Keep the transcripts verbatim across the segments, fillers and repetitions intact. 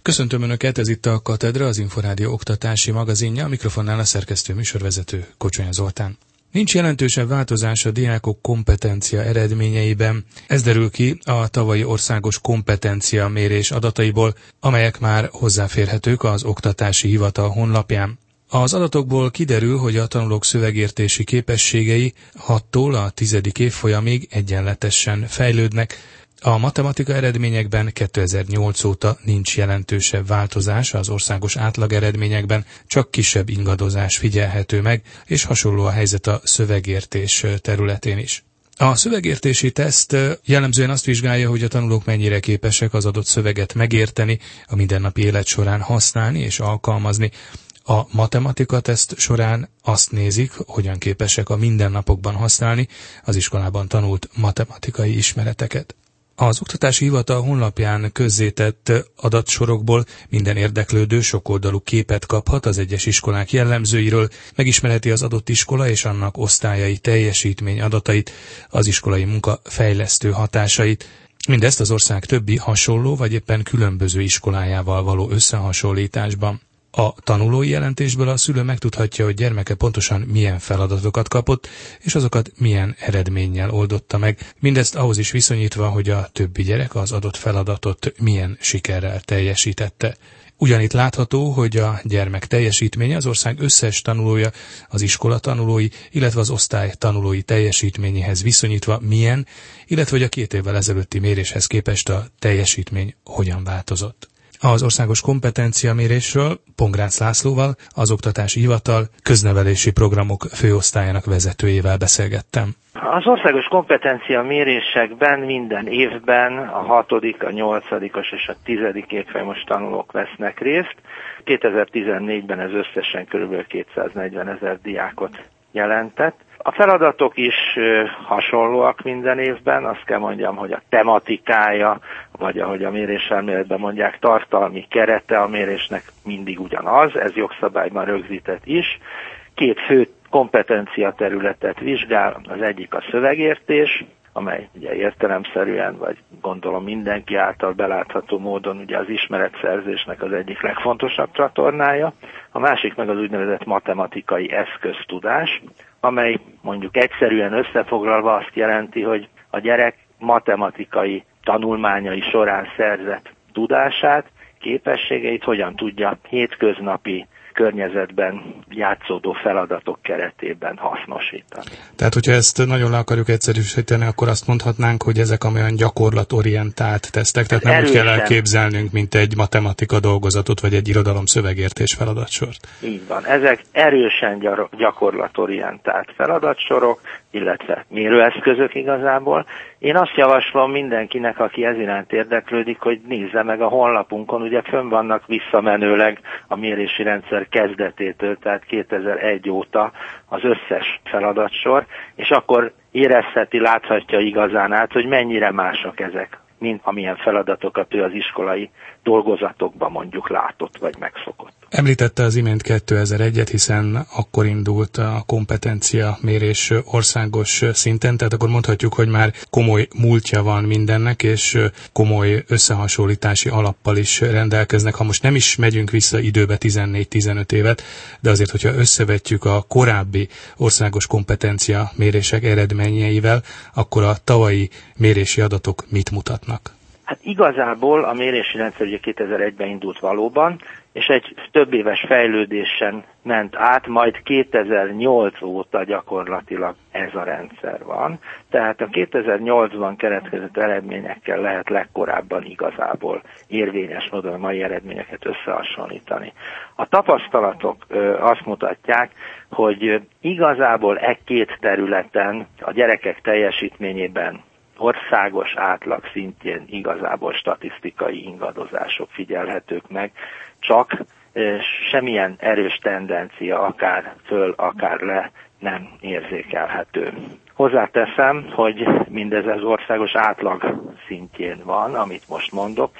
Köszöntöm Önöket, ez itt a Katedra, az Inforádió oktatási magazinja, a mikrofonnál a szerkesztő műsorvezető Kocsonya Zoltán. Nincs jelentősebb változás a diákok kompetencia eredményeiben. Ez derül ki a tavalyi országos kompetencia mérés adataiból, amelyek már hozzáférhetők az Oktatási Hivatal honlapján. Az adatokból kiderül, hogy a tanulók szövegértési képességei hattól a tizedik évfolyamig egyenletesen fejlődnek. A matematika eredményekben kétezer-nyolc óta nincs jelentősebb változás, az országos átlag eredményekben csak kisebb ingadozás figyelhető meg, és hasonló a helyzet a szövegértés területén is. A szövegértési teszt jellemzően azt vizsgálja, hogy a tanulók mennyire képesek az adott szöveget megérteni, a mindennapi élet során használni és alkalmazni. A matematika teszt során azt nézik, hogyan képesek a mindennapokban használni az iskolában tanult matematikai ismereteket. Az Oktatási Hivatal honlapján közzétett adatsorokból minden érdeklődő sokoldalú képet kaphat az egyes iskolák jellemzőiről, megismerheti az adott iskola és annak osztályai teljesítmény adatait, az iskolai munka fejlesztő hatásait. Mindezt az ország többi hasonló vagy éppen különböző iskolájával való összehasonlításban. A tanulói jelentésből a szülő megtudhatja, hogy gyermeke pontosan milyen feladatokat kapott, és azokat milyen eredménnyel oldotta meg. Mindezt ahhoz is viszonyítva, hogy a többi gyerek az adott feladatot milyen sikerrel teljesítette. Ugyanitt látható, hogy a gyermek teljesítménye az ország összes tanulója, az iskola tanulói, illetve az osztály tanulói teljesítményéhez viszonyítva milyen, illetve hogy a két évvel ezelőtti méréshez képest a teljesítmény hogyan változott. Az országos kompetenciamérésről Pongrácz Lászlóval, az Oktatási Hivatal köznevelési programok főosztályának vezetőjével beszélgettem. Az országos kompetencia mérésekben minden évben a hatodik, a nyolcadikos és a tizedik évfolyamos tanulók vesznek részt. kétezer-tizennégyben ez összesen kb. kétszáznegyvenezer diákot jelentett. A feladatok is hasonlóak minden évben, azt kell mondjam, hogy a tematikája, vagy ahogy a méréselméletben mondják, tartalmi kerete a mérésnek mindig ugyanaz, ez jogszabályban rögzített is. Két fő kompetencia területet vizsgál, az egyik a szövegértés, amely ugye értelemszerűen, vagy gondolom mindenki által belátható módon ugye az ismeretszerzésnek az egyik legfontosabb csatornája, a másik meg az úgynevezett matematikai eszköztudás, amely mondjuk egyszerűen összefoglalva azt jelenti, hogy a gyerek matematikai tanulmányai során szerzett tudását, képességeit hogyan tudja hétköznapi környezetben játszódó feladatok keretében hasznosítani. Tehát, hogyha ezt nagyon le akarjuk egyszerűsíteni, akkor azt mondhatnánk, hogy ezek olyan gyakorlatorientált tesztek, tehát nem erősen úgy kell elképzelnünk, mint egy matematika dolgozatot, vagy egy irodalom szövegértés feladatsort. Így van. Ezek erősen gyakorlatorientált feladatsorok, illetve mérőeszközök igazából. Én azt javaslom mindenkinek, aki ez iránt érdeklődik, hogy nézze meg a honlapunkon, ugye fönn vannak visszamenőleg a mérési rendszer kezdetétől, tehát kétezer-egy óta az összes feladatsor, és akkor érezheti, láthatja igazán át, hogy mennyire mások ezek, mint amilyen feladatokat ő az iskolai dolgozatokban mondjuk látott vagy megszokott. Említette az imént kétezer-egyet, hiszen akkor indult a kompetencia mérés országos szinten, tehát akkor mondhatjuk, hogy már komoly múltja van mindennek, és komoly összehasonlítási alappal is rendelkeznek. Ha most nem is megyünk vissza időbe tizennégy-tizenöt évet, de azért, hogyha összevetjük a korábbi országos kompetencia mérések eredményeivel, akkor a tavalyi mérési adatok mit mutatnak? Hát igazából a mérési rendszer ugye kétezer-egyben indult valóban, és egy több éves fejlődésen ment át, majd kétezer-nyolc óta gyakorlatilag ez a rendszer van. Tehát a kétezer-nyolcban keletkezett eredményekkel lehet legkorábban igazából érvényes módon a mai eredményeket összehasonlítani. A tapasztalatok ö, azt mutatják, hogy igazából e két területen a gyerekek teljesítményében országos átlag szintjén igazából statisztikai ingadozások figyelhetők meg, csak semmilyen erős tendencia akár föl, akár le nem érzékelhető. Hozzáteszem, hogy mindez az országos átlag szintjén van, amit most mondok,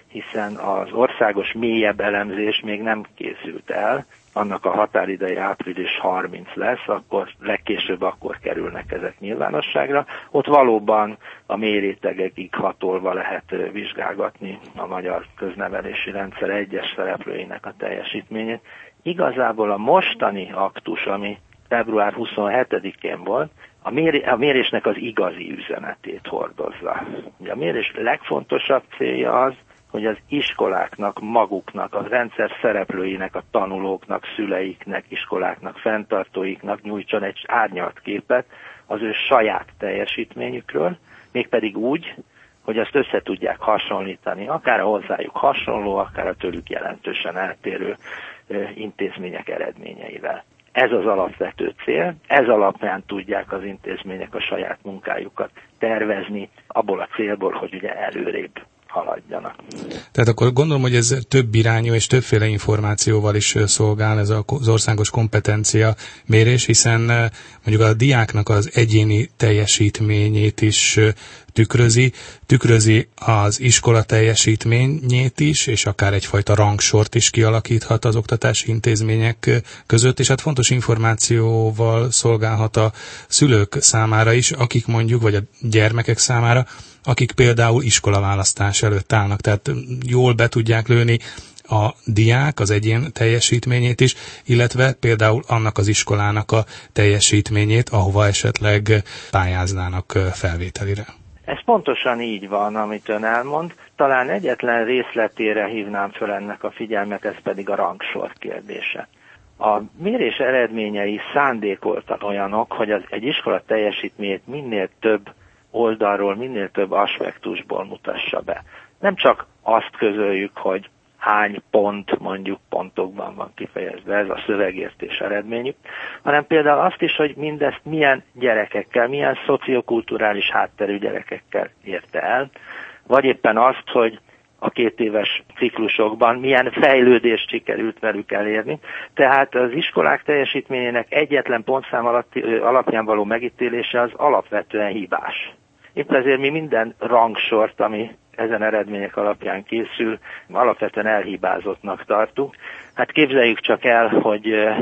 hiszen az országos mélyebb elemzés még nem készült el, annak a határideje április harmincadika lesz, akkor legkésőbb akkor kerülnek ezek nyilvánosságra. Ott valóban a mélyrétegekig hatolva lehet vizsgálgatni a magyar köznevelési rendszer egyes szereplőinek a teljesítményét. Igazából a mostani aktus, ami február huszonhetedikén volt, a, méri, a mérésnek az igazi üzenetét hordozza. Ugye a mérés legfontosabb célja az, hogy az iskoláknak, maguknak, a rendszer szereplőinek, a tanulóknak, szüleiknek, iskoláknak, fenntartóiknak nyújtson egy árnyalt képet az ő saját teljesítményükről, mégpedig úgy, hogy azt össze tudják hasonlítani, akár a hozzájuk hasonló, akár a tőlük jelentősen eltérő intézmények eredményeivel. Ez az alapvető cél, ez alapján tudják az intézmények a saját munkájukat tervezni, abból a célból, hogy ugye előrébb haladjanak. Tehát akkor gondolom, hogy ez több irányú és többféle információval is szolgál ez az országos kompetencia mérés, hiszen mondjuk a diáknak az egyéni teljesítményét is tükrözi, tükrözi az iskola teljesítményét is, és akár egyfajta rangsort is kialakíthat az oktatási intézmények között, és hát fontos információval szolgálhat a szülők számára is, akik mondjuk, vagy a gyermekek számára, akik például iskolaválasztás előtt állnak, tehát jól be tudják lőni a diák az egyén teljesítményét is, illetve például annak az iskolának a teljesítményét, ahova esetleg pályáznának felvételire. Ez pontosan így van, amit ön elmond. Talán egyetlen részletére hívnám föl ennek a figyelmet, ez pedig a rangsor kérdése. A mérés eredményei szándékoltan olyanok, hogy az egy iskola teljesítményét minél több oldalról, minél több aspektusból mutassa be. Nem csak azt közöljük, hogy hány pont, mondjuk pontokban van kifejezve, ez a szövegértés eredményük, hanem például azt is, hogy mindezt milyen gyerekekkel, milyen szociokulturális hátterű gyerekekkel érte el, vagy éppen azt, hogy a két éves ciklusokban milyen fejlődést sikerült velük elérni. Tehát az iskolák teljesítményének egyetlen pontszám alapján való megítélése az alapvetően hibás. Épp ezért mi minden rangsort, ami ezen eredmények alapján készül, alapvetően elhibázottnak tartunk. Hát képzeljük csak el, hogy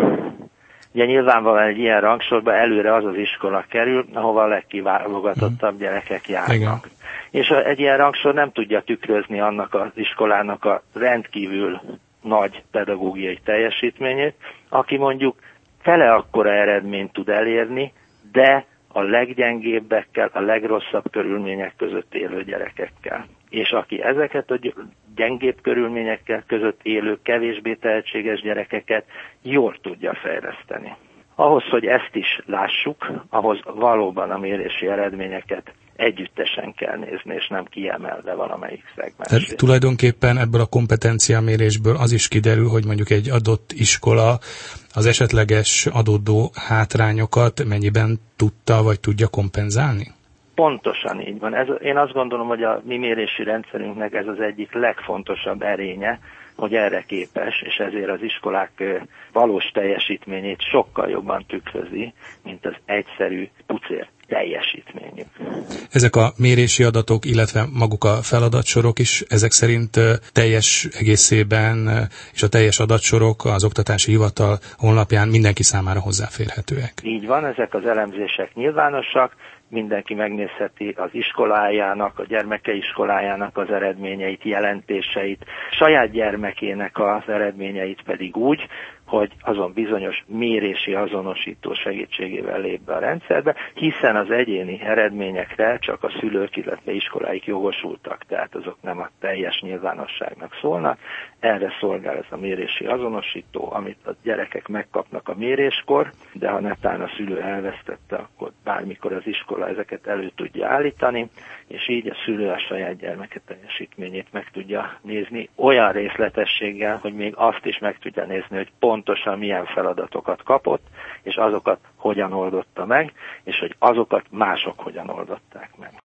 ugye nyilvánvalóan egy ilyen rangsorba előre az az iskola kerül, ahova a legkiválogatottabb gyerekek járnak. Igen. És egy ilyen rangsor nem tudja tükrözni annak az iskolának a rendkívül nagy pedagógiai teljesítményét, aki mondjuk fele akkora eredményt tud elérni, de a leggyengébbekkel, a legrosszabb körülmények között élő gyerekekkel. És aki ezeket a gyengébb körülményekkel között élő, kevésbé tehetséges gyerekeket jól tudja fejleszteni. Ahhoz, hogy ezt is lássuk, ahhoz valóban a mérési eredményeket együttesen kell nézni, és nem kiemelve valamelyik szegmensét. Tehát tulajdonképpen ebből a kompetenciamérésből az is kiderül, hogy mondjuk egy adott iskola az esetleges adódó hátrányokat mennyiben tudta vagy tudja kompenzálni? Pontosan így van. Ez, én azt gondolom, hogy a mi mérési rendszerünknek ez az egyik legfontosabb erénye, hogy erre képes, és ezért az iskolák valós teljesítményét sokkal jobban tükrözi, mint az egyszerű pucér teljesítményük. Ezek a mérési adatok, illetve maguk a feladatsorok is ezek szerint teljes egészében, és a teljes adatsorok az Oktatási Hivatal honlapján mindenki számára hozzáférhetőek. Így van, ezek az elemzések nyilvánosak, mindenki megnézheti az iskolájának, a gyermeke iskolájának az eredményeit, jelentéseit, saját gyermekének az eredményeit pedig úgy, hogy azon bizonyos mérési azonosító segítségével lép be a rendszerbe, hiszen az egyéni eredményekre csak a szülők, illetve iskoláik jogosultak, tehát azok nem a teljes nyilvánosságnak szólnak. Erre szolgál ez a mérési azonosító, amit a gyerekek megkapnak a méréskor, de ha netán a szülő elvesztette, akkor bármikor az iskola ezeket elő tudja állítani, és így a szülő a saját gyermeke teljesítményét meg tudja nézni olyan részletességgel, hogy még azt is meg tudja nézni, hogy pontosan milyen feladatokat kapott, és azokat hogyan oldotta meg, és hogy azokat mások hogyan oldották meg.